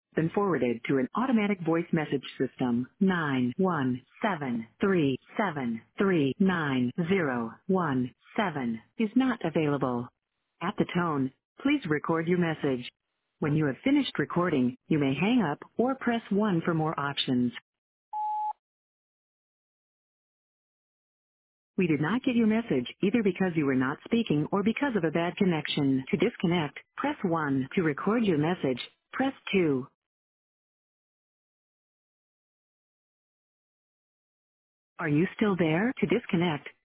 Been forwarded to an automatic voice message system. 917373917 is not available. At the tone, please record your message. When you have finished recording, you may hang up or press 1 for more options. We did not get your message either because you were not speaking or because of a bad connection. To disconnect, press 1. To record your message, press 2. Are you still there? To disconnect,